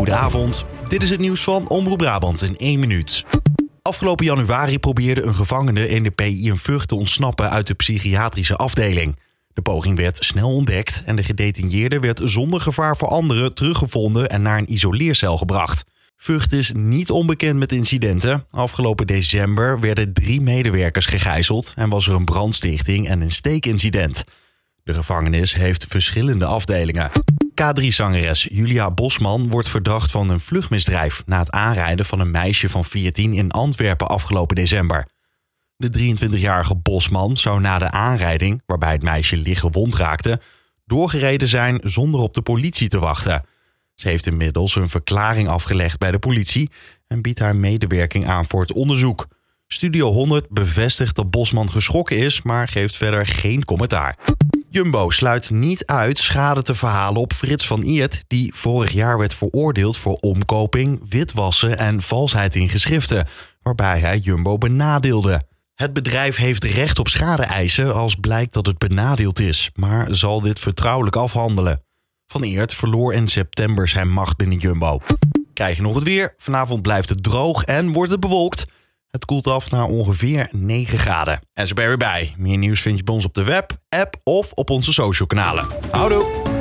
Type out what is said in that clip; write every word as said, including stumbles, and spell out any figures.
Goedenavond, dit is het nieuws van Omroep Brabant in één minuut. Afgelopen januari probeerde een gevangene in de P I in Vught te ontsnappen uit de psychiatrische afdeling. De poging werd snel ontdekt en de gedetineerde werd zonder gevaar voor anderen teruggevonden en naar een isoleercel gebracht. Vught is niet onbekend met incidenten. Afgelopen december werden drie medewerkers gegijzeld en was er een brandstichting en een steekincident. De gevangenis heeft verschillende afdelingen. K drie zangeres Julia Bosman wordt verdacht van een vluchtmisdrijf na het aanrijden van een meisje van veertien in Antwerpen afgelopen december. De drieëntwintigjarige Bosman zou na de aanrijding, waarbij het meisje licht gewond raakte, doorgereden zijn zonder op de politie te wachten. Ze heeft inmiddels een verklaring afgelegd bij de politie en biedt haar medewerking aan voor het onderzoek. Studio honderd bevestigt dat Bosman geschrokken is, maar geeft verder geen commentaar. Jumbo sluit niet uit schade te verhalen op Frits van Eert, die vorig jaar werd veroordeeld voor omkoping, witwassen en valsheid in geschriften, waarbij hij Jumbo benadeelde. Het bedrijf heeft recht op schade-eisen als blijkt dat het benadeeld is, maar zal dit vertrouwelijk afhandelen. Van Eert verloor in september zijn macht binnen Jumbo. Krijg je nog het weer? Vanavond blijft het droog en wordt het bewolkt. Het koelt af naar ongeveer negen graden. En zo ben je weer bij. Meer nieuws vind je bij ons op de web, app of op onze social kanalen. Houdoe!